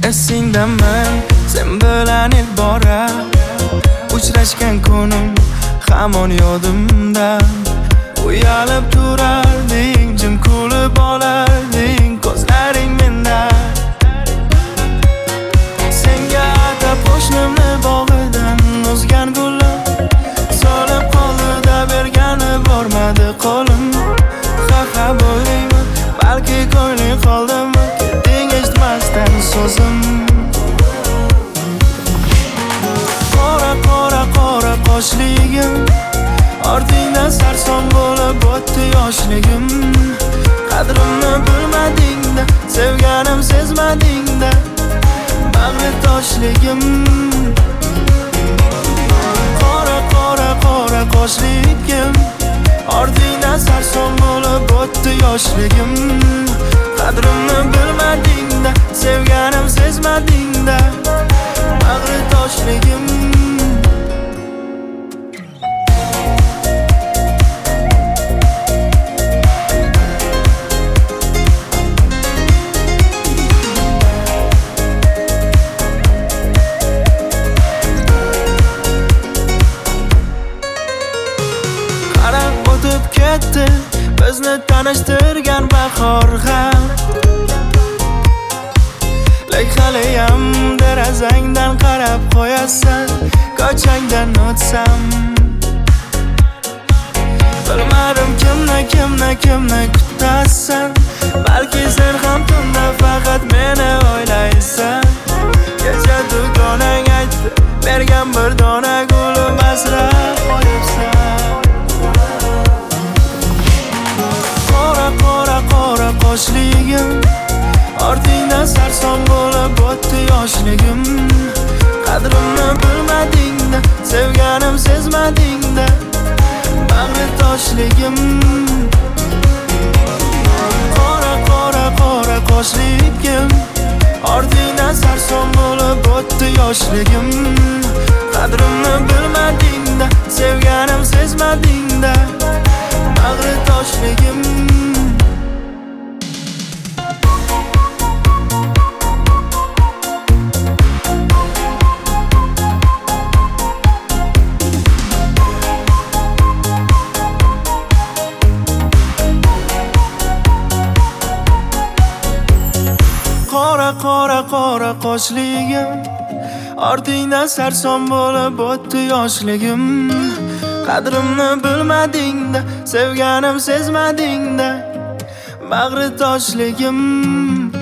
Esingdaman sen bilan ilk bora uchrashgan kunim hamon yodimda. Uyalib turarding, jim kulib olarding, ko'zlaring menda. Senga atab qo'shnimni bog'idan o'zgan gulim solib qoldi-da, bergani bormadi qo'lim. Xafa bo'ldingmi, balki ko'ngling qoldimi, ketding eshitmasdan so'zim. Qora qoshligim, ortingdan sarson bo'lib o'tdi yoshligim. Qadrimni bilmading-da, sevganim sezmading-da, bag'ri toshligim. Qora qoshligim, ortingdan sarson bo'lib o'tdi yoshligim. Qadrimni bilmading-da, sevganim sezmading-da, bag'ri toshligim. O'tib ketdi bizni tanishtirgan bahor ham, lek haliyam derazangdan qarab qo'yasan, ko'changdan o'tsam. Bilmadim kimni kutasan, balki sen ham tunda faqat meni o'ylaysan. Kecha dugonang aytdi, bergan bir dona gulim asrab qo'yibsan. Qora qoshligim, ortingdan sarson bo'lib o'tdi yoshligim. Qadrimni bilmading-da, sevganim sezmading-da, bag'ri toshligim. Qora qoshligim, ortingdan sarson bo'lib o'tdi yoshligim. Qadrimni bilmading-da, sevganim sezmading-da, bag'ri toshligim. Qora qoshligim, ortingdan sarson bo'lib o'tdi yoshligim. Qadrimni bilmading-da, sevganim sezmading-da, bag'ri toshligim.